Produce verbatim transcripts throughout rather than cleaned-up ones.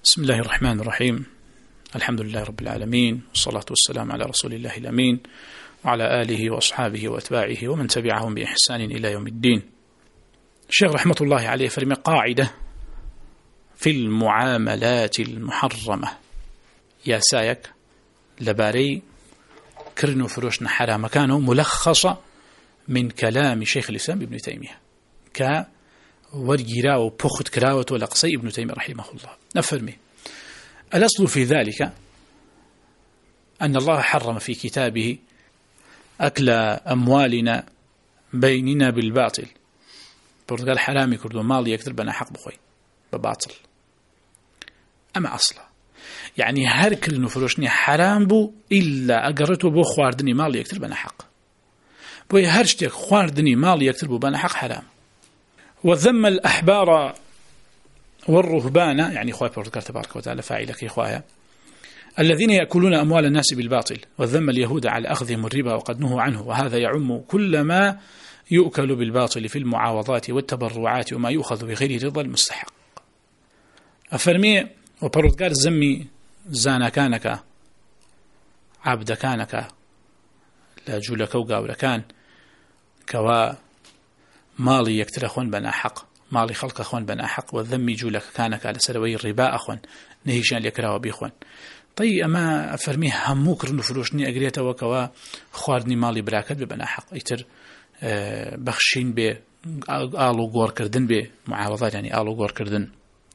بسم الله الرحمن الرحيم. الحمد لله رب العالمين، والصلاة والسلام على رسول الله الأمين وعلى آله وأصحابه وأتباعه ومن تبعهم بإحسان إلى يوم الدين. الشيخ رحمة الله عليه فرمي قاعدة في المعاملات المحرمة يا سايك لباري كرنو فروشنا حرام كانوا ملخصة من كلام شيخ الإسلام ابن تيمية كورجرا وبخت كراوة ولقصي ابن تيمية رحمه الله. نفرمي الأصل في ذلك أن الله حرم في كتابه أكل أموالنا بيننا بالباطل. برتقال حرامي كردو مال يكتر بنا حق بخوي بباطل. أما أصلا يعني هر كل نفروشني حرام بو إلا أقرته بو خواردني مال يكتر بنا حق بو هرشتك خواردني مال يكتر بو بنا حق حرام. وذم الأحبار والرهبان يعني خواه برتقال تبارك وتعالى فاعلك إخوايا الذين يأكلون أموال الناس بالباطل، وذم اليهود على أخذهم الربا وقد نهوا عنه، وهذا يعم كل ما يؤكل بالباطل في المعاوضات والتبرعات وما يؤخذ بغير رضا المستحق. أفرمي وبرتقال زمي زانا كانك عبد كانك لا جولك وقاول كان كوا مالي يكتر أخوان بنا حق مالي خلق أخوان بنا حق، والذم جولك كانك على سلوي الربا أخوان نهيشان ليكراوا بيخوان. طيب أما أفرميه همو كرنو فروشني أقريته وكوا خواردني مالي براكت ببنا حق يتر بخشين بي آلو غور كردن بي معاوضات يعني آلو غور كردن.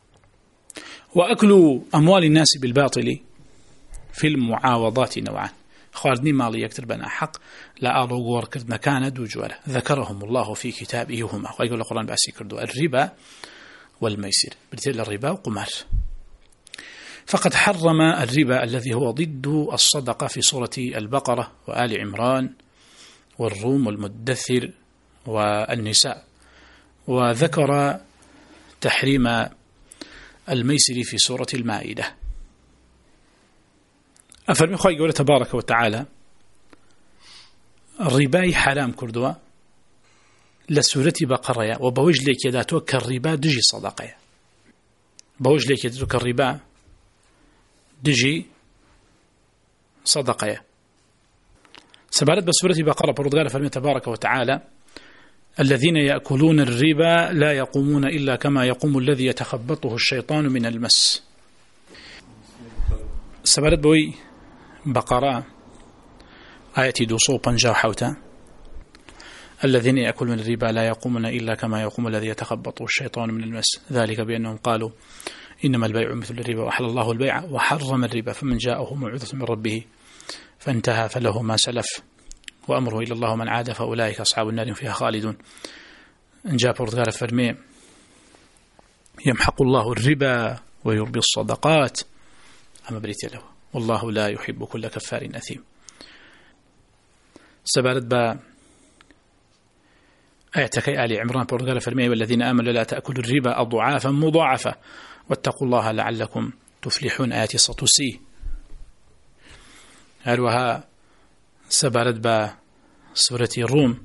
وأكل أموال الناس بالباطل في المعاوضات نوعان، خواردني مالي يكتر بنا حق لا آلو غور كردن كان دو جوالة ذكرهم الله في كتابه هما، ويقول القرآن بأسي كردو الربا والميسر بالتالي الربا وقمار. فقد حرم الربا الذي هو ضد الصدقة في سورة البقرة وآل عمران والروم والمدثر والنساء، وذكر تحريم الميسر في سورة المائدة. أفرمي خواهي قوله تبارك وتعالى الربا حرام كردوا لسورة بقرة وبوج لك يداتوك الربا دجي صدقة بوج لك يداتوك الربا دجي صدقة. سبالت بسورة بقرة برضغالة فرمي تبارك وتعالى الذين يأكلون الربا لا يقومون إلا كما يقوم الذي يتخبطه الشيطان من المس. سبالت بوي بقرة آية دوصو بنجا حوتا الذين يأكلون الربا لا يقومون إلا كما يقوم الذي يتخبطه الشيطان من المس، ذلك بأنهم قالوا إنما البيع مثل الربا وحل الله البيع وحرم الربا، فمن جاءه موعظة من ربه فانتهى فله ما سلف وأمره إلى الله من عاد فأولئك أصحاب النار فيها خالدون. إن جاء برتقال فرمي يمحق الله الربا ويربي الصدقات أما بريت له والله لا يحب كل كفار أثيم. سبالت با آياتك آل عمران برتقال فرمي والذين آمنوا لا تأكلوا الربا أضعافا مضاعفة واتقوا الله لعلكم تفلحون آيات سطوسي. هلوها سبالت با سورة الروم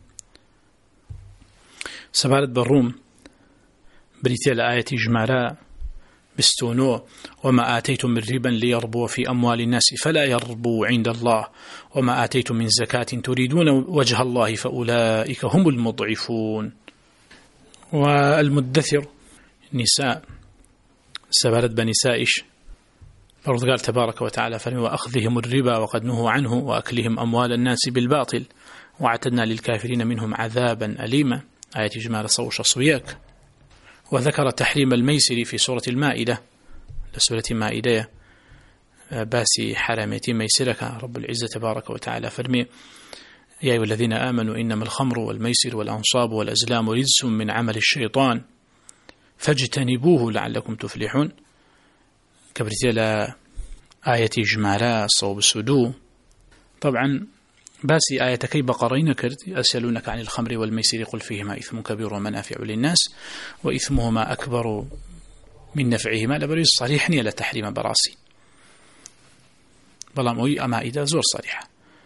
سبالت بالروم بريتيل آية جمارة بستونو وما آتيتم من ربا ليربو في أموال الناس فلا يربو عند الله وما آتيتم من زكاة تريدون وجه الله فأولئك هم المضعفون. والمدثر نساء سبالت بنسائش برضو قال تبارك وتعالى فرمي وأخذهم الربا وقد نهوا عنه وأكلهم أموال الناس بالباطل وعتدنا للكافرين منهم عذابا أليما آية جمال صوش صوياك. وذكر تحريم الميسر في سورة المائدة لسورة المائدة باسي حرامتي ميسرك رب العزة تبارك وتعالى فرمي يا أيها الذين آمنوا إنما الخمر والميسر والأنصاب والأزلام رجس من عمل الشيطان فاجتنبوه لعلكم تفلحون. كبرتي آية جمالة صوب السدو طبعا باسي آية كي بقرين كرت أسألونك عن الخمر والميسر قل فيهما إثم كبير ومنافع للناس وإثمهما أكبر من نفعهما لبريز صريح نيلا تحريم براسي بلا موي أما إذا زور صريحة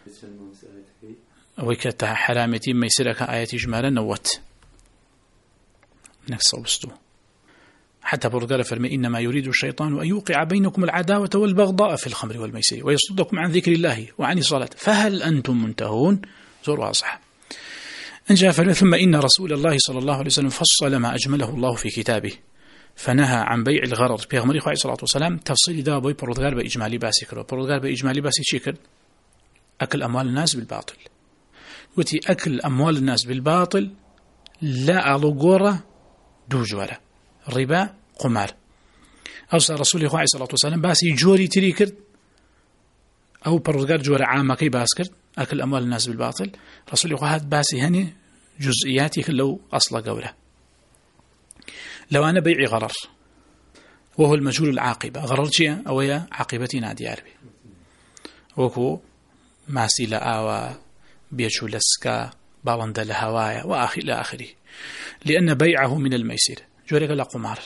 ويكتا حرامتي ميسرك آية جمالة نوت نفس صوب السدو حتى برقال فرمي إنما يريد الشيطان أن يوقع بينكم العداوة والبغضاء في الخمر والميسر ويصدكم عن ذكر الله وعن الصلاة فهل أنتم منتهون؟ زور واضح. إن جاء فرمي ثم إن رسول الله صلى الله عليه وسلم فصل ما أجمله الله في كتابه فنهى عن بيع الغرر بيغمري عليه الصلاة والسلام تفصيل دا بوي برودغار بإجمالي باسي كرو برودغار بإجمالي باسي شكر أكل أموال الناس بالباطل وتي أكل أموال الناس بالباطل لا ألوغورة دو جوارة ربا قمار أوصى رسول الله عليه الصلاة والسلام باسي جوري تري كرد أو برودغار جوارة عامة كي باس كرد أكل أموال الناس بالباطل رسول الله هاد باسي هني جزئياتي كلو أصلا قوله لو أنا بيع غرر وهو المجهول العاقبة غرر شيء أو هي عاقبتي نادي عربي وكو ماسي لآوى بيشو لسكا باوند لهوايا وآخر إلى آخره لأن بيعه من الميسر جوريك لقمار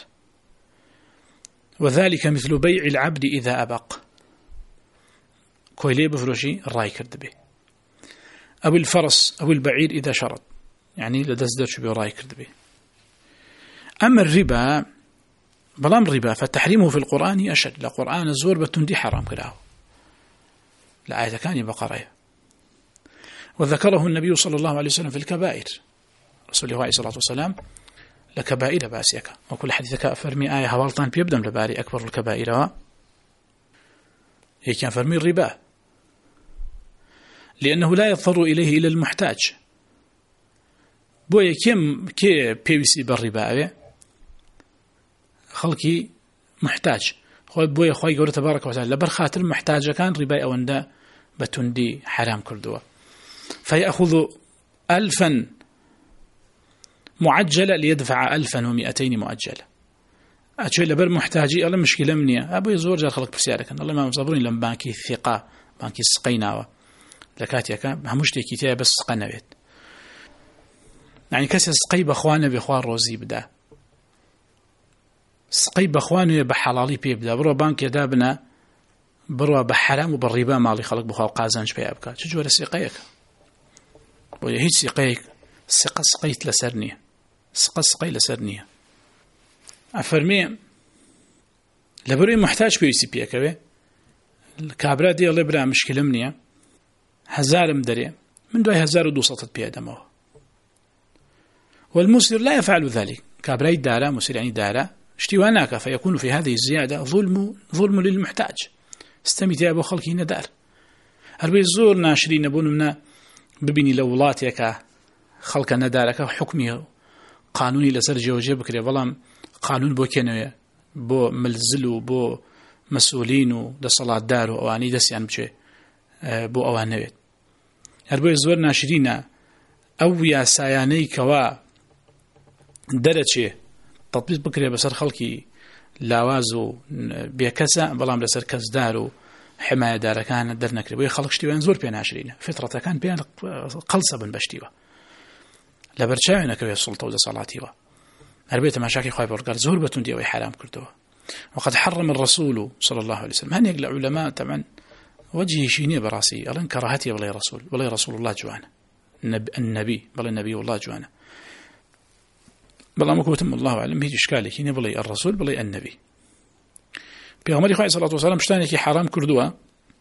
وذلك مثل بيع العبد إذا أبق كويلي بفروشي الراي كرد به أو الفرس أو البعير إذا شرط يعني لدزدر شو بيراي كرد به. أما الربا بلام الربا فالتحريمه في القرآن أشد لقرآن الزور بتندي حرام كله لآية كان بقرية وذكره النبي صلى الله عليه وسلم في الكبائر رسول الله عليه الصلاة والسلام لكبائر باسيك وكل حديثك أفرمي آية هوالطان بيبدم لباري أكبر الكبائر هي كان فرمي الربا لأنه لا يضطر إليه إلى المحتاج بويا كم كي بيوسي بالربا خلقي محتاج خوي بويا خوي قول تبارك وتعالى لبر خاطر محتاج كان ربا أو أندا بتندي حرام كردوا فيأخذ ألفا معجلة ليدفع ألفا ومئتين مؤجلة أشوي لبر محتاجي ألا مشكلة مني أبو يزور جال خلق بسيارك الله ما مصبرين لم بانكي الثقة بانكي السقيناوة لكاتيك همشتي كتير بس قنويت يعني كسر سقي بخوانه بخوان روزي بدا سقي بخوانه بحلالي بيبدا برو بانك يدابنا برو بحرام وبالربا مالي خلق بخوا قازنج بي ابكا تجور سقيك وهي هيك سقيك سقى سقيت لسرنيه سقى سقي لسرنيه افرمي لبري محتاج بي سي بي كبي الكابرا دي الله برا مشكله منيه هزار مدري من دوي هزار ودوسطت بي ادمه والمسر لا يفعل ذلك كابراي دارا مسر يعني دارا اشتواناك فيكون في هذه الزيادة ظلم ظلم للمحتاج استمتع أبو خلقه ندار هربي الزور ناشرين بونمنا ببيني لولاتك خلق ندارك حكمي قانوني لسر جوجه بكري والله قانون بو كنوية بو ملزلو بو مسؤولينو لصلاة دارو أواني دسيان بشي بو أوانويت هربي الزور ناشرين أو يا ساياني كوا درجة تطبيق بكري بسر خلقي لاوازو بيكسا بلام لسر كزدارو حماية دار كان درنا كري ويخلق شتيوان زور بين عشرين فترة كان بين قلصة بن بشتيوا لبرشاونا كوي السلطة وزا صلاتيوا هربيت مشاكي خواهي برقار زور بتندي وي حرام كردوا وقد حرم الرسول صلى الله عليه وسلم هن يقل علماء طبعا وجهي شيني براسي ألن كراهتي بلي رسول بلي رسول الله جوانا النبي بل النبي والله جوانا بل ما كوتم الله أعلم هيج إشكالي كيني بلي الرسول بلي النبي بيغمري خواهي صلى الله عليه وسلم شتانيكي حرام كردوا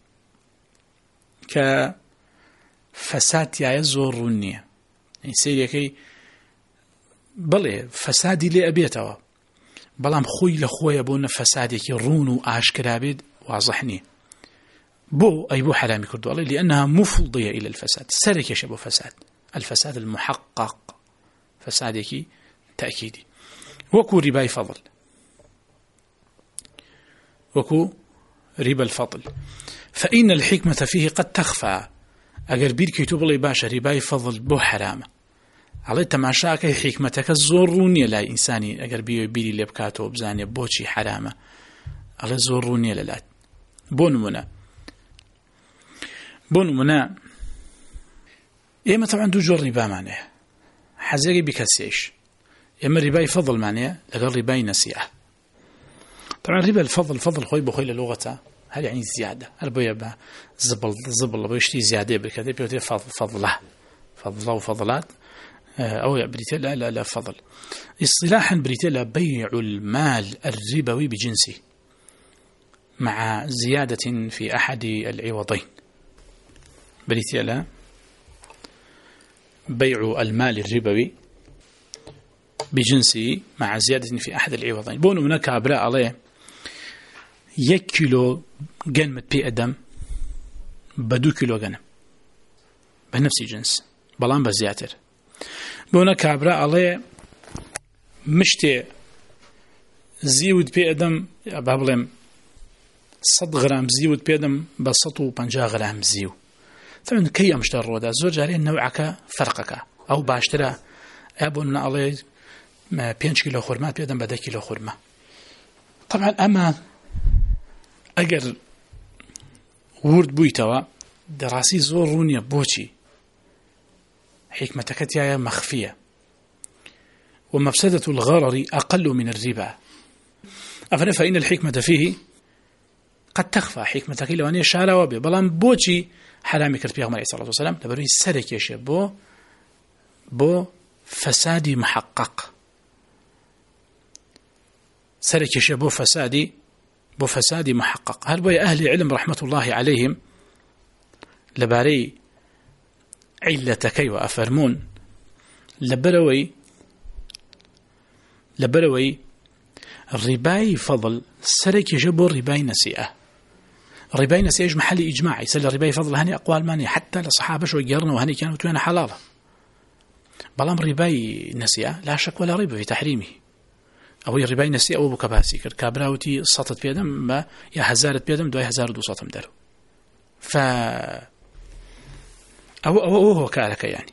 كفساد يا زورونية يعني سيريكي بلي فسادي لي أبيتوا بلام خوي لخوي يبون فساديكي رونو آشكرابيد واضحني بو أي بو حرامي كردوا الله لأنها مفضية إلى الفساد سرك يشبه فساد الفساد المحقق فسادك تأكيدي وكو رباي فضل وكو ربا الفضل فإن الحكمة فيه قد تخفى أجر بيرك يتوب الله باشا رباي فضل بو حرامة على تماشاك حكمتك الزورونية لا إنساني أجر بيو بيري لبكاتو بزاني بوشي حرامة على الزورونية للات بونمنا بون منا إما طبعا دو جور ربا معناه حزيري بكسيش إما رباي فضل معناه لغير رباي نسيئة طبعا ربا الفضل فضل خوي بخوي للغة هل يعني زيادة هل بيبقى زبل زبل بيشتي زيادة بالكذا بيوتي فضل فضله فضله وفضلات أو بريتيا لا لا لا فضل اصطلاحا بريتيا لا بيع المال الربوي بجنسه مع زيادة في أحد العوضين. بريتيا لا بيع المال الربوي بجنسه مع زيادة في أحد العوضين. بونو منك عبراء عليه يك كيلو جنم بي أدم بدو كيلو جنم بنفس الجنس بلان بزياتر. بونو كعبراء عليه مشتي زيود بي أدم بابلم صد غرام زيود بي أدم بسطو بنجا غرام زيو. طبعا كي أمشتر رودا زوج عليه نوعك فرقك أو باشترى أبون عليه بينش كيلو خرمة بي أدم بدا كيلو خرمة. طبعا أما أجر ورد بويتوا دراسي زور رونيا بوشي حكمتك يا مخفية ومفسدة الغرر أقل من الربا. أفنى فإن الحكمة فيه قد تخفى حكمتك لو أني شارع وبي بلان بوشي حرامي كرت بيغم عليه الصلاة والسلام لبروي سرك يشي بو بو فسادي محقق سرك يشي بو فسادي بو فسادي محقق. هل بو أهل علم رحمة الله عليهم لباري علتكي وأفرمون لبروي لبروي الرباي فضل سرك يجبو الرباي نسيئة. الرباي نسيئة محل إجماعي سل الرباي فضل هني أقوال ماني حتى لصحابة شو يقرنوا وهني كانوا توين حلالة. بلام رباي نسيئة لا شك ولا ريب في تحريمه أو الرباي نسيئة أو بكباسي كابراوتي سطت بيدم ما يا هزارة بيدم دواي هزار دو سطم دارو ف أو أو أو هو كارك يعني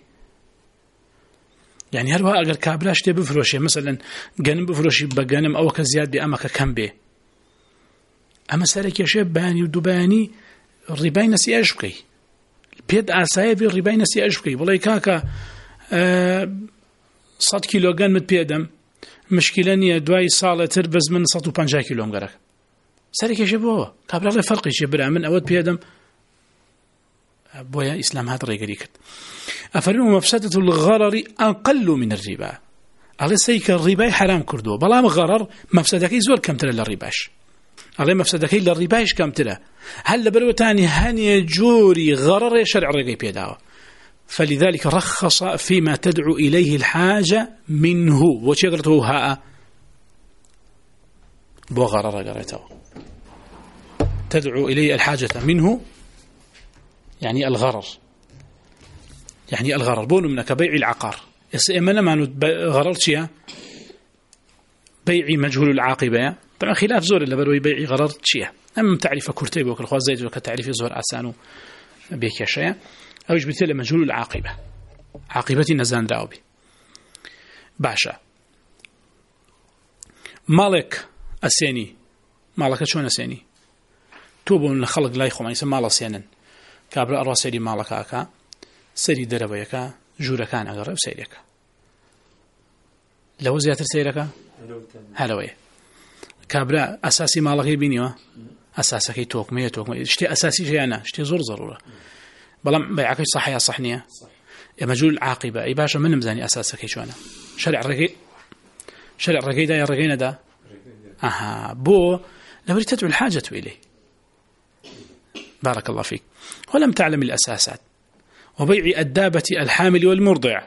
يعني هل هو أجر كابلاش تبي بفروشي مثلا جنم بفروشي بجنم أو كزياد بأمك كم به أما سالك يا شاب باني ودباني الرباي نسي أشبكي بيد عسايب الرباي نسي أشبكي والله كاكا أه صد كيلو جنم بيدم مشكلة نية دواي صالة تربز من صد وبنجا كيلو مقرك سالك يا شاب هو كابلا الله فرق يشبر من أود بيدم بويا إسلام هذا ريقريكت. أفرموا مفسدة الغرر أقل من الربا. على سيك الربا حرام كردو بلا غرر مفسدك يزور كم ترى للرباش. على مفسدك للرباش كم ترى. هل بروتاني هني جوري غرر شرع رقي بيداوه. فلذلك رخص فيما تدعو إليه الحاجة منه وشغلته ها بو غرر قريته تدعو إليه الحاجة منه يعني الغرر يعني الغرر بون منك بيع العقار يسأمنا ما غرر شيء بيع مجهول العاقبة طبعا خلاف زور اللي بروي بيع غرر شيء أما تعرف كرتيب وكل زيد وكتعرف زور أسانو بيك شيء أو يجبت مجهول العاقبة عاقبة النزان داوبي باشا مالك أسيني مالك شون أسيني توبون خلق لا يخو ما يسمى مال سينن كابرا أروا سيري مالك أكا سيري دربيكا جوركان أقرب سيريك لو زياتر سيرك هلوية كابرا أساسي مالك يبينيوا أساسك توكمية توكمية اشتي أساسي جيانا اشتي زور ضرورة بلام بيعك صح يا صحنية يا مجهول العاقبة أي باشا من مزاني أساسك شوانا شرع الرقي شرع الرقي دا يا الرقينا دا أها بو لو تدعو الحاجة إليه بارك الله فيك ولم تعلم الأساسات وبيع الدابة الحامل والمرضع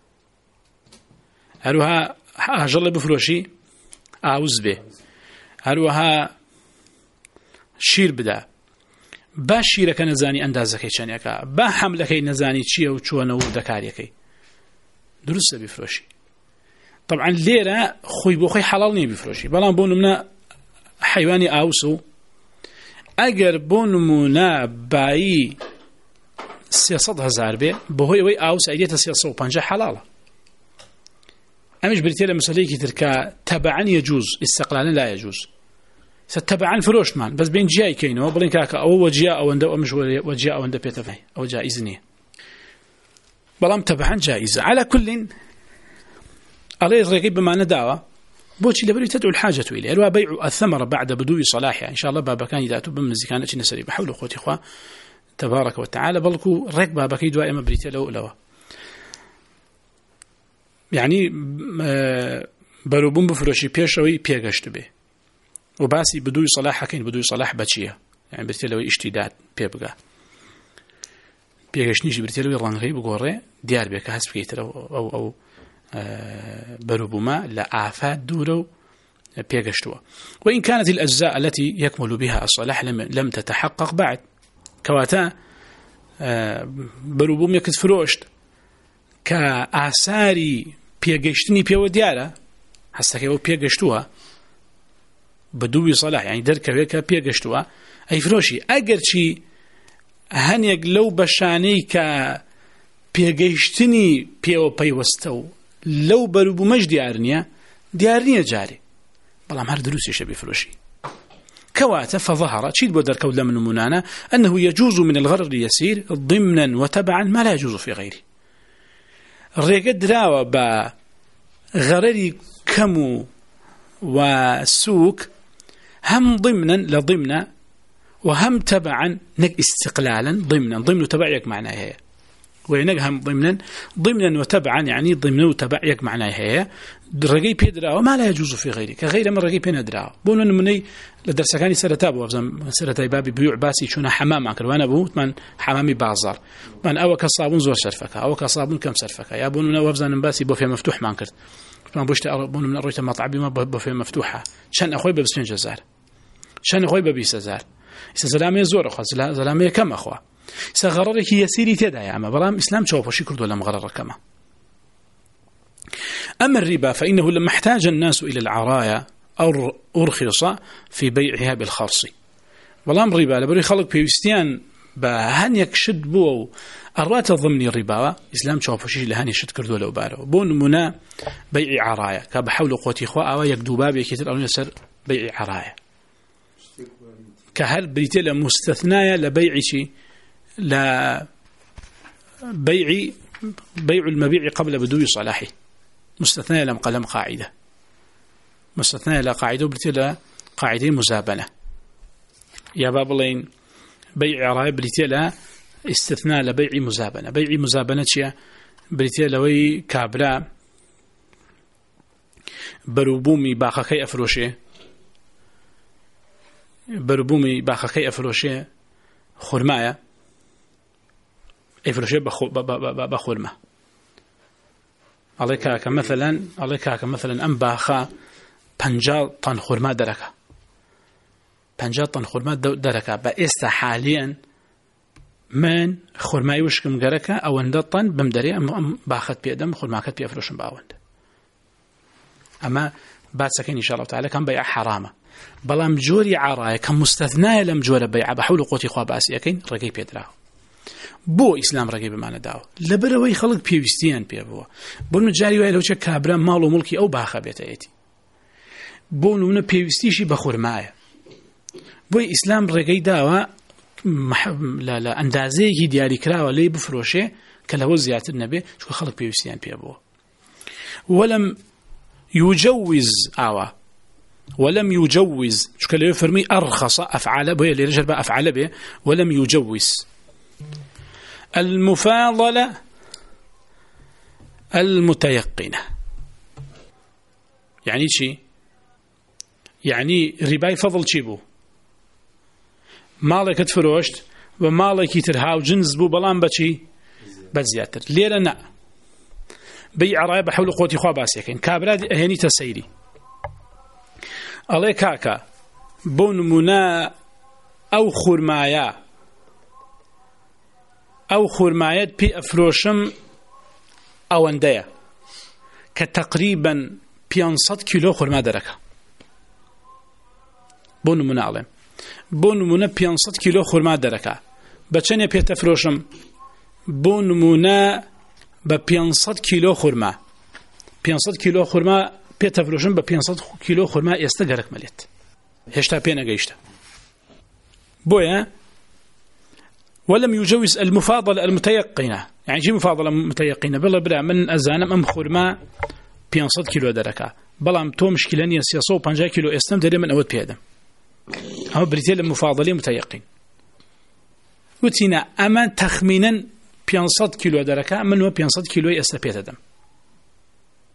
هلوها هجل بفروشي أعوز به هلوها شير بدا با شيرك نزاني أندازك يشانيك با حملك نزاني تشيه وتشونه ودكاريك درس بفروشي طبعا ليرة خوي بوخي حلالني بفروشي بلان بونمنا حيواني أوسو اگر بونمونا باي سيصد هزار بي بهوي وي أوس أيدية سيصد وبانجا حلالة أمش بريتيلا مسألة تركا تبعا يجوز استقلالا لا يجوز ستبعا فروش مان بس بين جاي كينو بلين كاكا أو وجيا أو عنده مش وجيا أو عنده بيتفاي أو جائزني بلام تبعا جائزة على كل عليه رقيب بمعنى دعوة بوشي لبري تدعو الحاجة إليه الوا بيع الثمرة بعد بدو صلاحها إن شاء الله بابا كان يداتو بمزي كانت نسري بحول أخوتي إخوة تبارك وتعالى بلكو رك بابا كي دوا إما بريتيلا ولوا يعني بروبون بفروشي بيشوي بيغشت به وباسي بدوي صلاح كاين بدوي صلاح بچيه يعني برتلوي اشتداد بيبغا بيغشنيش برتلوي رانغي بغوري ديار بك حسب كيتر او او, أو بروبما لا آفات دورو بيغشتوا وإن كانت الأجزاء التي يكمل بها الصلاح لم, لم تتحقق بعد كواتا بروبوم يكت فروشت كآثاري بيغشتني بيو ديارة حسا كيو بيغشتوها بدوي صلاح يعني دركا ويكا بيغشتوها أي فروشي أقر شي هنيق لو بشاني كا بيغشتني بيو بيوستو لو بروبومش ديارنيا ديارنيا جاري بلام هر دروسي شبي فروشي كواتا فظهر شيد بودر كود من منانا أنه يجوز من الغرر يسير ضمنا وتبعا ما لا يجوز في غيره الرقد راوة بغرري كمو وسوك هم ضمنا لضمنا وهم تبعا نك استقلالا ضمنا ضمن تبعيك معناه هي وينقهم ضمنا ضمنا وتبعا يعني ضمن وتبعيك معناه هي الرقي بيدراو ما لا يجوز في غيره كغير من الرقي بيندراو بقولوا إنه مني لدرس كاني سرتاب وفزم سرتاي بابي بيوع باسي شونا حمام أكل وأنا بو من حمامي بازار من أو كصابون زور سرفك أو كصابون كم سرفك يا بقولوا وفزن باسي بوفي مفتوح ما أنكر ما بوشت بقولوا من الريت مطعبي ما بوفي مفتوحة شان أخوي ببسمين جزار شان أخوي ببيس زار زلامي زور أخو زلامي كم أخوه سغررك يسيري تدا يا عم برام إسلام شوفوا شي كردو لم غرر كما أما الربا فإنه لما احتاج الناس إلى العرايا أو أرخص في بيعها بالخرص برام ربا لبري خلق بيوستيان بهن يكشد بو أرات ضمن الربا إسلام شوفوا شي لهن يشد كردو لو بارو بون منا بيع عرايا كبحول قوتي إخوة أو يكدو بابي كتير أو يسر بيع عرايا كهل بريتيلا مستثنايا لبيع شي لا بيع بيع المبيع قبل بدو صلاحه مستثنى لم قلم قاعدة مستثنى لا قاعدة بريتيلا قاعدة مزابنة يا بابلين بيع عرايا بريتيلا استثناء لبيع مزابنة بيع مزابنة شيء بريتيلا وي كابرا بروبومي باخكي أفروشي بروبومي باخكي أفروشي خرمايا أفروشي بخرمة عليك كمثلا عليك كمثلا أم باخا بنجال طن خرمة دركة بنجال طن خرمة دركة بإست حاليا من خرمة يوشكم دركة أو أن طن بمدري أم باخت بيدم خرمة كت بيفروشن باوند أما بعد سكين إن شاء الله تعالى كان بيع حرامة بلام جوري عرايا كم مستثناء لم جور بيع بحول قوتي خواب أسيكين رقي بيدراه بو إسلام رقي بمعنى داو لبروي خلق بيوستيان بيبوا بونو جاري ويا لو كابرا مال وملكي أو باخا بيتايتي بونو نو بيوستيشي بخور مايا بو إسلام رقي داوا لا لا أندازي دياري كراوا لي بفروشي كلاو زيادة النبي شو خلق بيوستيان بيبوا ولم يجوز آوا ولم يجوز شو كلا يفرمي أرخص أفعال به اللي رجل بقى أفعال به ولم يجوز المفاضلة المتيقنة يعني شي يعني رباي فضل شيبو مالك تفروشت ومالك يترهاو جنس بو بلان بشي بزياتر ليرنا بيع رايب بحول قوتي خواباسيكين كابراد هني تسيري عليك كاكا بون منا أو خرمايا أو خرمايات بي أفروشم أو أندية كتقريبا بيانصد كيلو خرما دركة بون منا علم بون منا بيانصد كيلو خرما دركة بچني بي تفروشم بون منا ببيانصد كيلو خرما بيانصد كيلو خرما بي تفروشم ببيانصد كيلو خرما يستقرك مليت هشتا بينا قيشتا بويا ولم يجوز المفاضلة المتيقنة يعني شي مفاضلة متيقنة بلا بلا من أزانم أم خرما بيانصد كيلو دركة بلا متو مشكلة يسيصو بانجا كيلو استم دري من أود بيادم أما بريتيل المفاضلة متيقن وتينا أما تخمينا بيانصد كيلو دركة من هو بيانصد كيلو يستبيت دم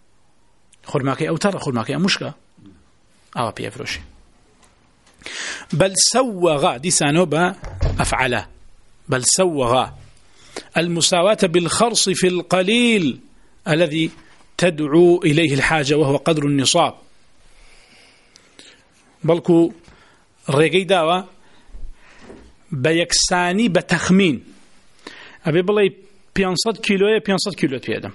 خورماكي أو ترى خورماكي مشكا أو بيفروشي بل سوغ دي سانوبا أفعله بل سوغ المساواة بالخرص في القليل الذي تدعو إليه الحاجة وهو قدر النصاب بلكو الرقي داوة بيكساني بتخمين أبي بلاي بيانصد كيلو بيانصد كيلو بيادم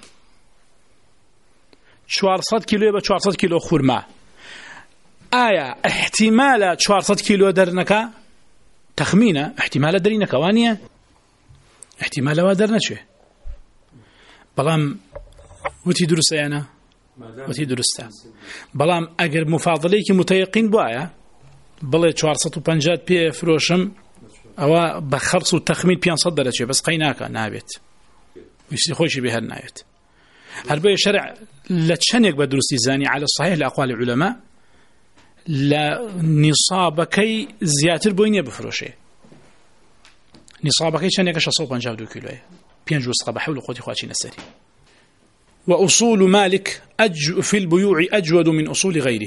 چوارصد كيلو بچوارصد كيلو خورما آية احتمال چوارصد كيلو درنكا تخمينة احتمال درينكا وانية احتمال وادرنا شو بلام وتي درس أنا وتي درسته بلام أجر مفاضليك متيقن بوايا بلي چوارصد وبنجات بي فروشم أو بخرص التخمين بيان صدر شيء بس قيناك نابت ويصير خوش بها النايت هربي شرع لا تشنيك بدرس زاني على الصحيح لأقوال العلماء لا نصابكي زياتر بوينيا بفروشه نصابكي شنيك شصوب بنجاب دو كيلو بيان جوز قبح حول قوتي خواتي نسري وأصول مالك أج في البيوع أجود من أصول غيره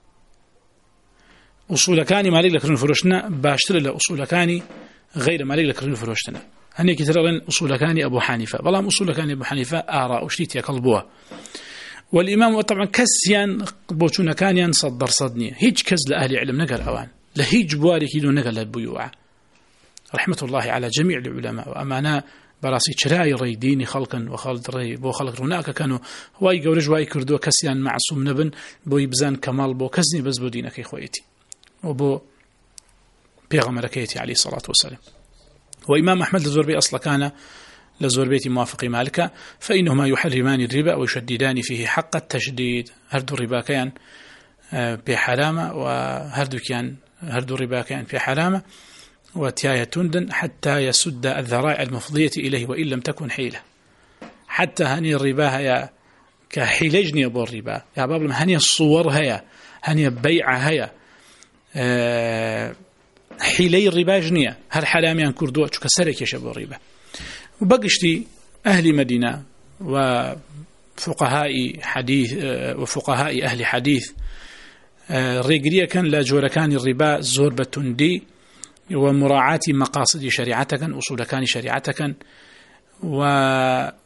أصول كاني مالك لكرن فروشنا باشتر لأصول كاني غير مالك لكرن فروشنا هني كترين أصول كاني أبو حنيفة بلام أصول كاني أبو حنيفة آراء وشتيت يقلبوها والإمام طبعا كسيان بوشونا كانيان صدر صدني هيج كز لأهل علم نقل أوان لهيج بواري كيدو نقل البيوع رحمة الله على جميع العلماء وأمانا براسي شراي ري ديني خلقا وخالد ري بو خلق هناك كانوا واي قورج واي كردو كسيان معصوم نبن بو يبزان كمال بو كزني بس بو دينك إخويتي وبو بيغمركيتي عليه الصلاة والسلام وإمام أحمد لزوربي أصلا كان لزوربيتي موافق مالك فإنهما يحرمان الربا ويشددان فيه حق التشديد هردو الربا كان بحرامة وهردو كان هردو الربا كان في حرامة وتياية تندن حتى يسد الذرائع المفضية إليه وإن لم تكن حيلة حتى هني الربا هيا كحيلجني أبو الربا يا باب هني الصور هيا هني بيع هيا أه حيلي الربا جنية هر حلاميان كردوة كسرك يشبه الربا وبقشتي أهل مدينة وفقهاء حديث وفقهاء أهل حديث ريقريا كان لا جور كان الربا زور بتندي ومراعاة مقاصد شريعتك أصول كان شريعتك وقول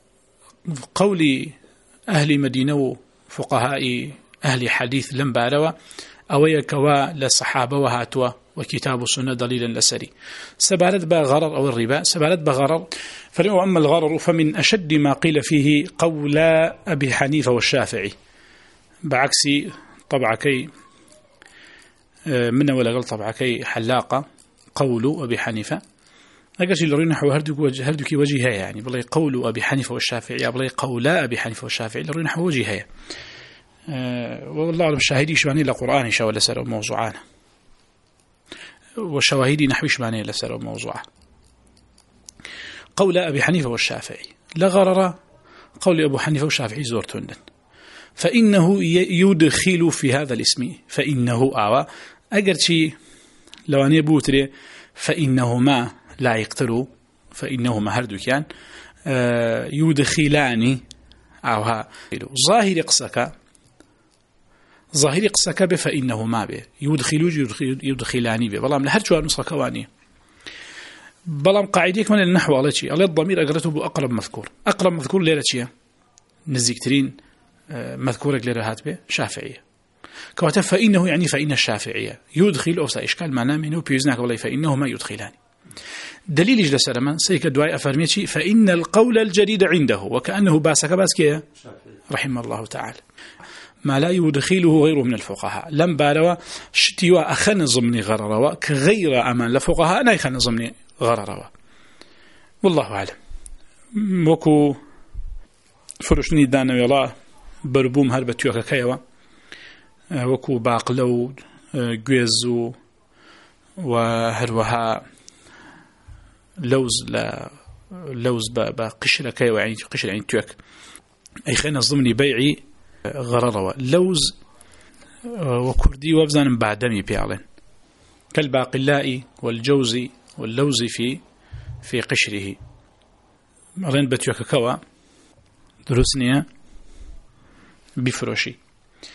أهل مدينة وفقهاء أهل حديث لم باروا أويا كوا لصحابة وهاتوا وكتاب السنة دليلا لسري سبالت بغرر أو الربا سبالت بغرر فأما الغرر فمن أشد ما قيل فيه قول أبي حنيفة والشافعي بعكس طبعكي من ولا قل طبعكي حلاقة قول أبي حنيفة أقصي لرين نحو هردك وجهها يعني بلي قول أبي حنيفة والشافعي بلي قول أبي حنيفة والشافعي لرين نحو وجهها أه والله أعلم الشاهدي شباني لقرآن شاء ولا سر موضوعان والشواهدي نحو شباني لسر موضوعه قول أبي حنيفة والشافعي لغرر قول أبو حنيفة والشافعي زورتون فإنه يدخل في هذا الاسم فإنه آوى أقرتي لو أن يبوتري فإنهما لا يقتلوا فإنهما هردو كان أه يدخلان أوها ظاهر قصك ظاهر قصك بفإنهما به يدخلوا يدخلان به بلام لهر جوار نسخة كوانية بلام قاعديك من النحو على شيء على الضمير أقرته بأقرب مذكور أقرب مذكور ليلة شيء نزيكترين مذكورك لرهات به شافعية كواتف فإنه يعني فإن الشافعية يدخل أوسا إشكال معناه منه بيزناك والله فإنهما يدخلان دليل جلس رمان سيك الدعاء أفرميتي فإن القول الجديد عنده وكأنه باسك باسكية رحمه الله تعالى ما لا يدخله غيره من الفقهاء لم باروا شتيوا أخن ضمن غرروا كغير أمان لفقهاء لا يخن ضمن غرروا والله أعلم وكو فرشني دانا يلا بربوم هربتيوكا كيوا وكو باقلو جويزو وهروها لوز لا لوز بقشرة كيوا يعني قشرة يعني تيوك أي خينا ضمن بيعي غرروا لوز وكردي وابزان بعدمي بيعلن كالباقلاء والجوز واللوز في في قشره مرين بتيوكا كوا دروسنيا بفروشي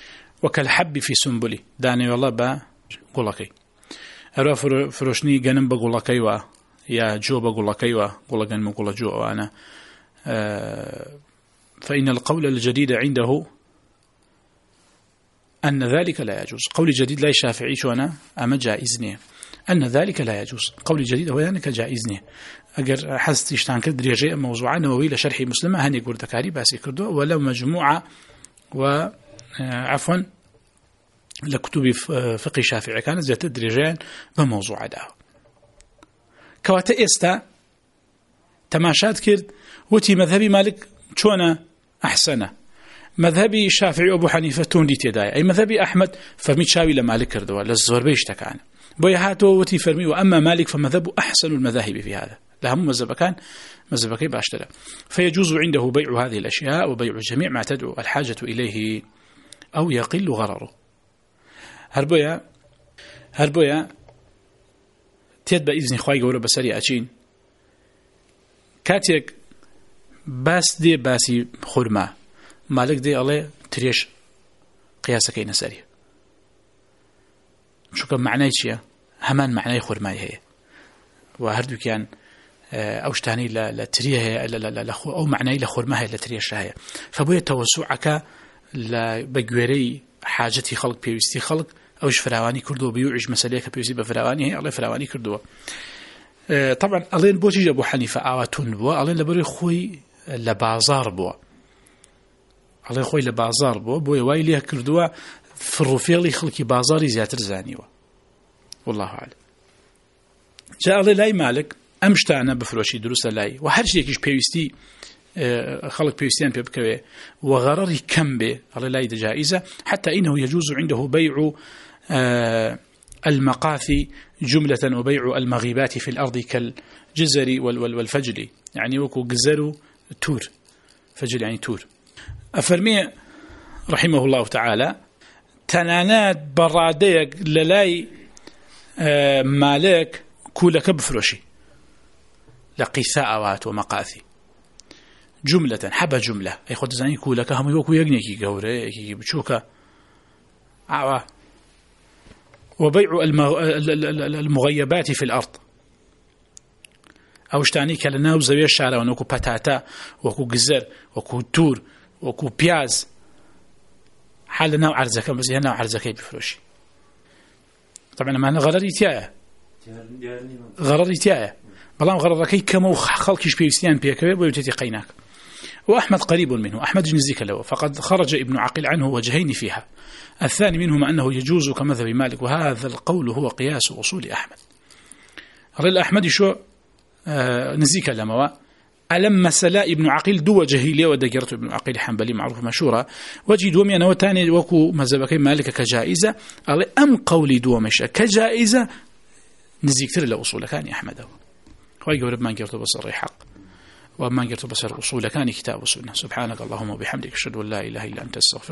وكالحب في سنبله داني والله با قولكي أروا فروشني جنب بقولكي وا يا جو بقولكي وا قول جنب قول جو وأنا أه فإن القول الجديد عنده أن ذلك لا يجوز قول جديد لا يشافعي شو أنا أما جائزني أن ذلك لا يجوز قول جديد هو يعني كجائزني أجر حست يشتان كدر يجي موضوع نووي لشرح مسلمة هني يقول ذكاري باسي كردو ولو مجموعة وعفوا لكتب فقه شافعي كانت ذات درجين بموضوع ده كواتا استا تماشات كرد وتي مذهبي مالك شونا أحسنه مذهبي شافعي أبو حنيفة توندي تداي أي مذهبي أحمد فمي شاوي لمالك كردوا للزور بيشتك عنه بيهاتو وتي فرمي وأما مالك فمذهبه أحسن المذاهب في هذا لهم مذهب كان مذهب كي باشترى فيجوز عنده بيع هذه الأشياء وبيع جميع ما تدعو الحاجة إليه أو يقل غرره هربويا هربويا تيد بإذن خواهي قولوا بسري أشين كاتيك باس دي باسي خرما مالك دي الله تريش قياسك اين سري شو كان معناه شيء همان معناه خرماي هي وهردو كان اوش تاني لا لا تريه لا لا لا او معناه لخرماها لا تريش هي فبوي توسعك لا بجوري حاجتي خلق بيوستي خلق اوش فراواني كردو بيوعج مساليك بيوستي بفراواني هي الله فراواني كردو طبعا الين بوجي ابو حنيفه اواتون بو الين لبري خوي لبازار بو الله خوي لبازار بو بو وايليه كردوا في الرفيق خلقي بازاري زياتر زانيوا والله اعلم جاء الله لاي مالك امشتانا بفروشي دروس لاي وهر شيء كيش بيوستي خلق بيوستيان بيبكوي وغرري كم به الله لاي جائزه حتى انه يجوز عنده بيع المقاثي جملة وبيع المغيبات في الأرض كالجزر والفجل يعني وكو جزر تور فجل يعني تور أفرمي رحمه الله تعالى تنانات براديك للاي مالك كولك بفروشي لقيثاء وات ومقاثي جملة حبة جملة أي خد زاني كولك هم يوكو يغنيكي قوري يكي بشوكا عوا وبيع المغيبات في الأرض أو اشتاني كالناو زوية الشعر ونوكو باتاتا وكو جزر وكو تور وكو بياز حال نوع عرزكا بس هي نوع عرزكا بفروشي طبعا ما أنا غرري تيايا غرري تيايا بلام غرركي كمو خلقش بيوستيان بيكوي ويوتيتي قيناك وأحمد قريب منه أحمد جنزيك له فقد خرج ابن عقيل عنه وجهين فيها الثاني منهما أنه يجوز كمذهب مالك وهذا القول هو قياس أصول أحمد الرجل أحمد شو آه نزيك لموا ألم مسلا ابن عقيل دو جهيلية ودقرت ابن عقيل حنبلي معروف مشهورة وجد ومي أنا وتاني وكو مذهبك مالك كجائزة أم قولي دو مشى كجائزة نزيك تر لأصول كان أحمد هو يقول ما قرت بصر حق وما قرت بصر أصول كان كتاب وسنة سبحانك اللهم وبحمدك أشهد أن لا إله إلا أنت استغفرك